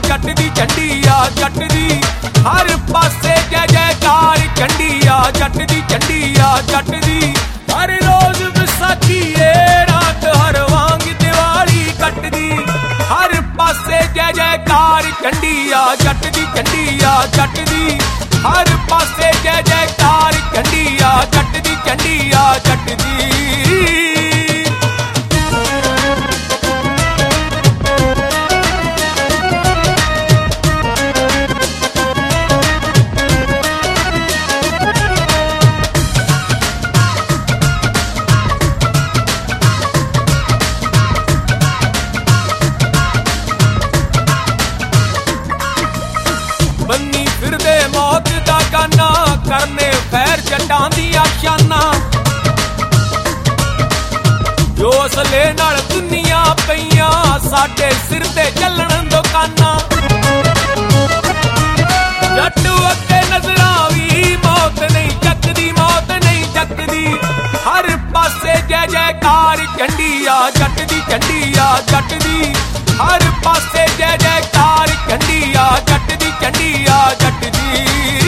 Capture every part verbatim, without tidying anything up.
जट दी झंडी आ जट दी हर पासे जय जयकार झंडी आ जट दी झंडी आ जट दी हर रोज विसाखी ए रात हर वांग दिवाली कटदी हर पासे जय जयकार झंडी आ जट दी झंडी आ जट दी हर पासे जय जयकार झंडी आ जट दी झंडी आ जट दी बन्नी फिरदे मौत दा गाना करने खैर जटां दी आशाना जो असले नाल दुनिया पईयां साडे सिर ते चलण दुकाना जट अगे नजरां वी मौत नहीं चकदी मौत नहीं चकदी हर पासे जय जयकार झंडी आ जट दी झंडी आ जट दी हर पासे जय जयकार झंडी आ जट दी झंडी आ जट दी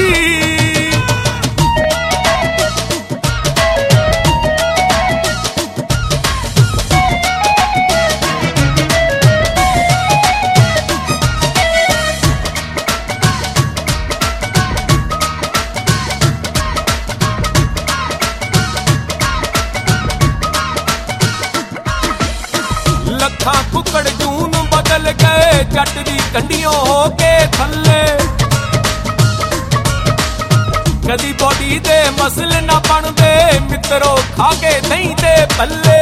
लखां कुकड़ जून बदल गए जट दी कंडियों हो के थल्ले कदी बॉडी दे मसल ना बनदे मित्रो खा के नहीं दे पल्ले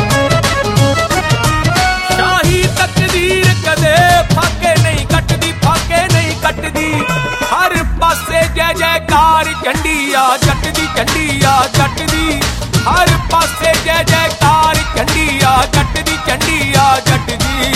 शाही तकदीर कदे फाके नहीं कटदी फाके नहीं कटदी हर पासे जय जयकार झंडी आ जट दी झंडी आ जट दी हर पासे जय जयकार झंडी आ जट दी झंडी आ जट दी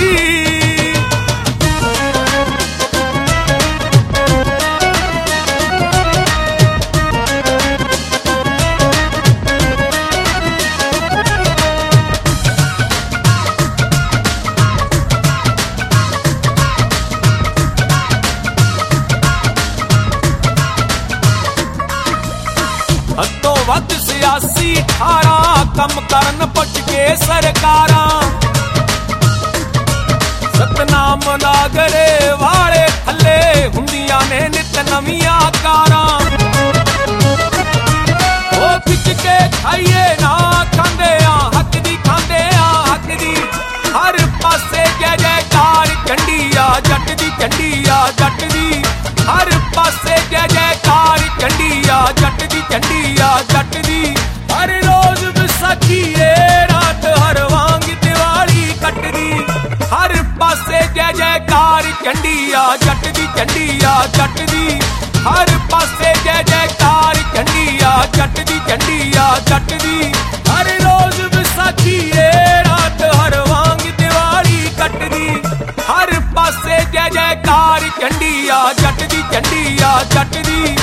हदों वध सियासी ठारा कम करन पुछ के सरकारां सतनाम नागरे वाले थले हुंदियां ने नित नवीआं कारां ओ खिच के खाइए ना खांदे आ हक दी खांदे आ हक दी हर पासे जय जयकार झंडी आ जट दी झंडी आ जट दी हर पासे जय जयकार झंडी आ जट दी झंडी आ जट दी हर रोज विसाखी ए रात हर वांग दिवाली कटदी हर पासे जय जयकार झंडी आ जट दी झंडी आ जट दी हर पासे जय जयकार झंडी आ जट दी झंडी आ जट दी हर रोज विसाखी ए रात हर वांग दिवाली कटदी हर पासे जय जयकार झंडी आ जट दी झंडी आ जट दी